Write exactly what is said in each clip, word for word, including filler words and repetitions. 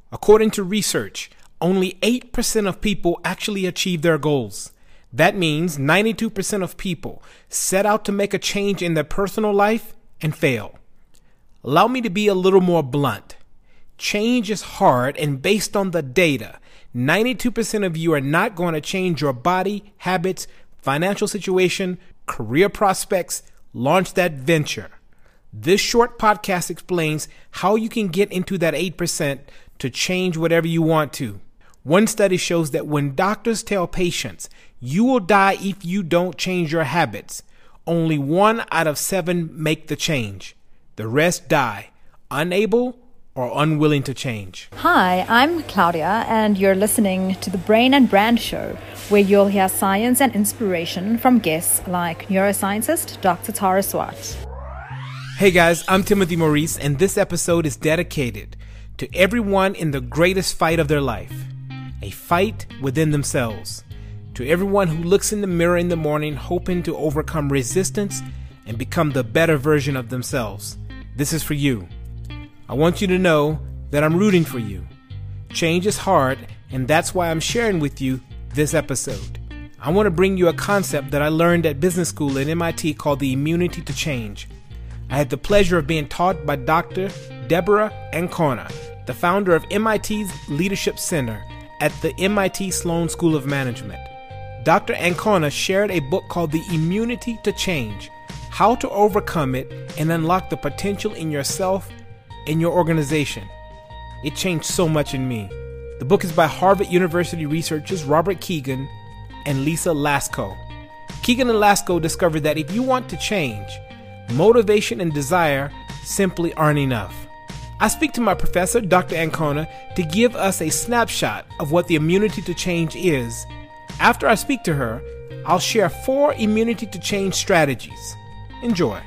According to research, only eight percent of people actually achieve their goals. That means ninety-two percent of people set out to make a change in their personal life and fail. Allow me to be a little more blunt. Change is hard, and based on the data, ninety-two percent of you are not going to change your body, habits, financial situation, career prospects, launch that venture. This short podcast explains how you can get into that eight percent to change whatever you want to. One study shows that when doctors tell patients, you will die if you don't change your habits, only one out of seven make the change. The rest die, unable or unwilling to change. Hi, I'm Claudia, and you're listening to the Brain and Brand Show, where you'll hear science and inspiration from guests like neuroscientist Doctor Tara Swart. Hey guys, I'm Timothy Maurice, and this episode is dedicated to everyone in the greatest fight of their life, a fight within themselves. To everyone who looks in the mirror in the morning hoping to overcome resistance and become the better version of themselves. This is for you. I want you to know that I'm rooting for you. Change is hard, and that's why I'm sharing with you this episode. I want to bring you a concept that I learned at business school at M I T called the immunity to change. I had the pleasure of being taught by Doctor Deborah Ancona, the founder of M I T's Leadership Center at the M I T Sloan School of Management. Doctor Ancona shared a book called The Immunity to Change, How to Overcome It and Unlock the Potential in Yourself and Your Organization. It changed so much in me. The book is by Harvard University researchers Robert Kegan and Lisa Lasko. Kegan and Lasko discovered that if you want to change, motivation and desire simply aren't enough. I speak to my professor, Doctor Ancona, to give us a snapshot of what the immunity to change is. After I speak to her, I'll share four immunity to change strategies. Enjoy.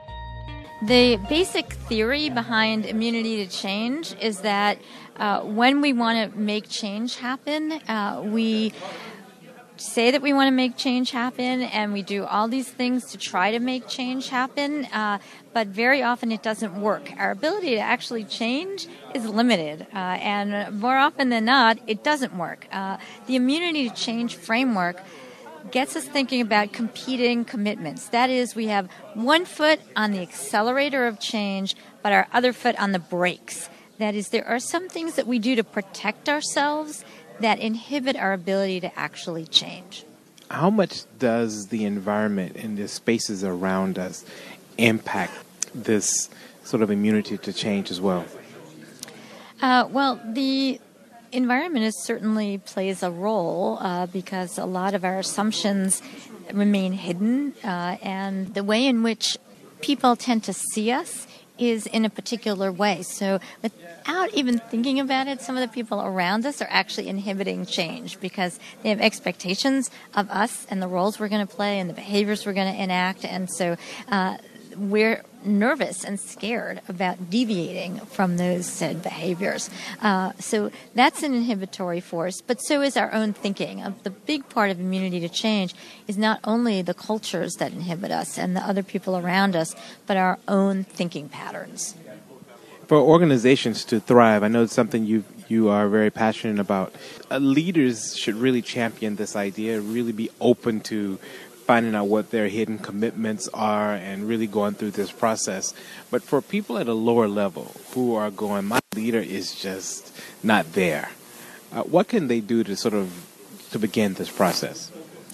The basic theory behind immunity to change is that uh, when we want to make change happen, uh, we say that we want to make change happen, and we do all these things to try to make change happen, uh, but very often it doesn't work. Our ability to actually change is limited, uh, and more often than not, it doesn't work. Uh, the immunity to change framework gets us thinking about competing commitments. That is, we have one foot on the accelerator of change, but our other foot on the brakes. That is, there are some things that we do to protect ourselves that inhibit our ability to actually change. How much does the environment and the spaces around us impact this sort of immunity to change as well? Uh, well, the environment is certainly plays a role uh, because a lot of our assumptions remain hidden, uh, and the way in which people tend to see us is in a particular way. So without even thinking about it, some of the people around us are actually inhibiting change because they have expectations of us and the roles we're going to play and the behaviors we're going to enact. And so uh, we're nervous and scared about deviating from those said behaviors. Uh, so that's an inhibitory force, but so is our own thinking. Uh, the big part of immunity to change is not only the cultures that inhibit us and the other people around us, but our own thinking patterns. For organizations to thrive, I know it's something you you are very passionate about. Uh, leaders should really champion this idea, really be open to finding out what their hidden commitments are and really going through this process. But for people at a lower level who are going, my leader is just not there, uh, what can they do to sort of to begin this process?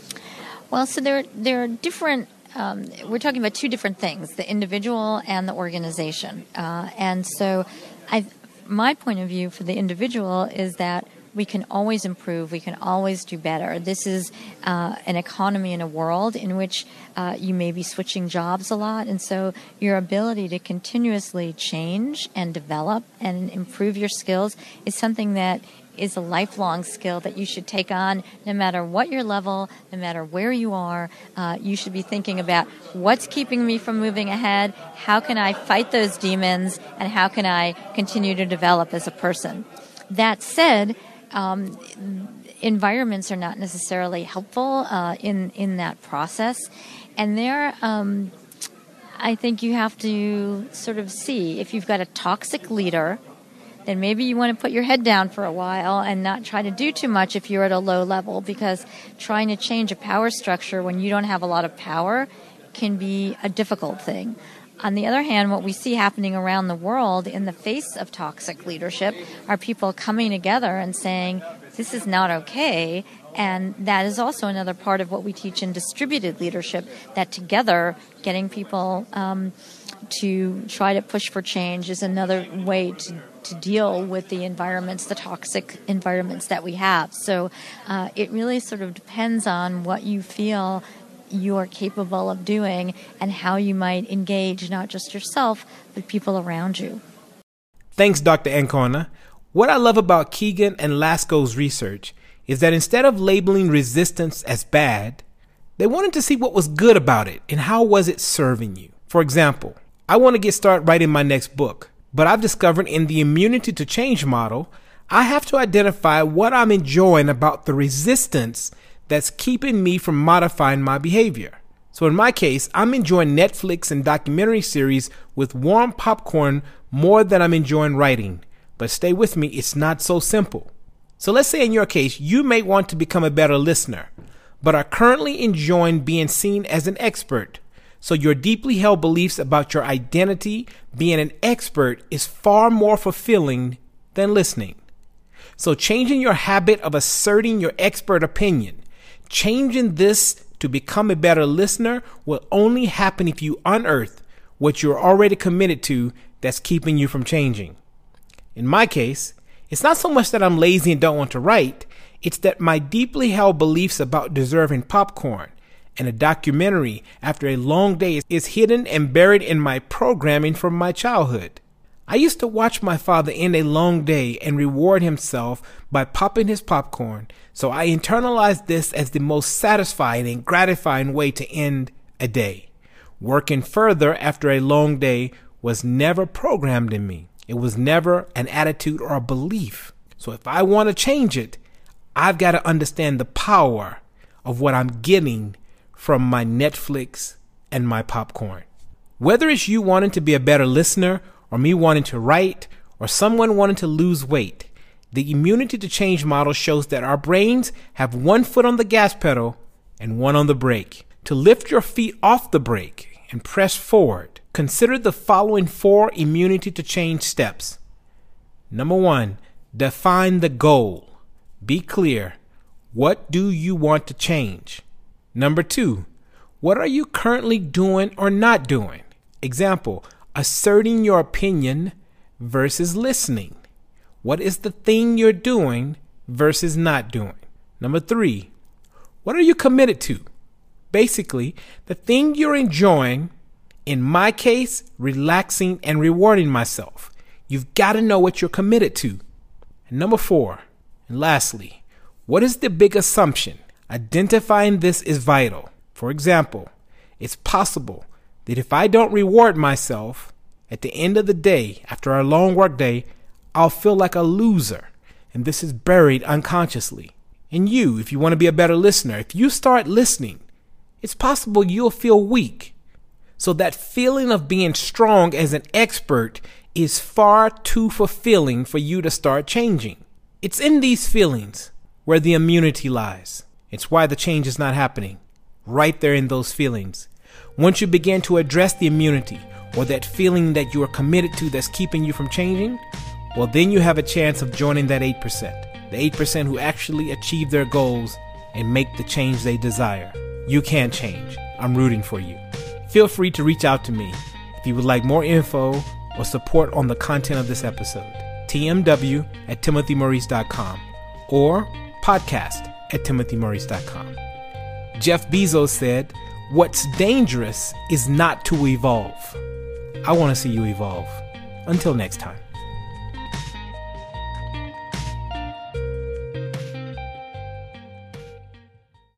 Well, so there, there are different, um, we're talking about two different things, the individual and the organization. Uh, and so I, my point of view for the individual is that we can always improve. We can always do better. This is uh, an economy in a world in which uh, you may be switching jobs a lot. And so your ability to continuously change and develop and improve your skills is something that is a lifelong skill that you should take on no matter what your level, no matter where you are. Uh, you should be thinking about what's keeping me from moving ahead, how can I fight those demons, and how can I continue to develop as a person. That said, Um, environments are not necessarily helpful uh, in in that process, and there, um, I think you have to sort of see if you've got a toxic leader then maybe you want to put your head down for a while and not try to do too much if you're at a low level, because trying to change a power structure when you don't have a lot of power can be a difficult thing. On the other hand, what we see happening around the world in the face of toxic leadership are people coming together and saying, this is not okay. And that is also another part of what we teach in distributed leadership, that together getting people um, to try to push for change is another way to, to deal with the environments, the toxic environments that we have. So uh, it really sort of depends on what you feel you are capable of doing and how you might engage not just yourself, but people around you. Thanks, Doctor Ancona. What I love about Kegan and Lasko's research is that instead of labeling resistance as bad, they wanted to see what was good about it and how was it serving you. For example, I want to get started writing my next book, but I've discovered in the immunity to change model, I have to identify what I'm enjoying about the resistance that's keeping me from modifying my behavior. So in my case, I'm enjoying Netflix and documentary series with warm popcorn more than I'm enjoying writing. But stay with me, it's not so simple. So let's say in your case, you may want to become a better listener, but are currently enjoying being seen as an expert. So your deeply held beliefs about your identity being an expert is far more fulfilling than listening. So changing your habit of asserting your expert opinion, changing this to become a better listener will only happen if you unearth what you're already committed to that's keeping you from changing. In my case, it's not so much that I'm lazy and don't want to write, it's that my deeply held beliefs about deserving popcorn and a documentary after a long day is hidden and buried in my programming from my childhood. I used to watch my father end a long day and reward himself by popping his popcorn, so I internalized this as the most satisfying and gratifying way to end a day. Working further after a long day was never programmed in me. It was never an attitude or a belief. So if I want to change it, I've got to understand the power of what I'm getting from my Netflix and my popcorn. Whether it's you wanting to be a better listener, or me wanting to write, or someone wanting to lose weight, the immunity to change model shows that our brains have one foot on the gas pedal and one on the brake. To lift your feet off the brake and press forward, consider the following four immunity to change steps. Number one, define the goal. Be clear. What do you want to change? Number two, what are you currently doing or not doing? Example, asserting your opinion versus listening. What is the thing you're doing versus not doing? Number three, what are you committed to? Basically, the thing you're enjoying, in my case, relaxing and rewarding myself. You've got to know what you're committed to. And number four, and lastly, what is the big assumption? Identifying this is vital. For example, it's possible that if I don't reward myself, at the end of the day, after a long work day, I'll feel like a loser. And this is buried unconsciously. And you, if you want to be a better listener, if you start listening, it's possible you'll feel weak. So that feeling of being strong as an expert is far too fulfilling for you to start changing. It's in these feelings where the immunity lies. It's why the change is not happening. Right there in those feelings. Once you begin to address the immunity or that feeling that you are committed to that's keeping you from changing, well, then you have a chance of joining that eight percent. The eight percent who actually achieve their goals and make the change they desire. You can change. I'm rooting for you. Feel free to reach out to me if you would like more info or support on the content of this episode. T M W at timothy maurice dot com or podcast at timothy maurice dot com. Jeff Bezos said, "What's dangerous is not to evolve." I want to see you evolve. Until next time.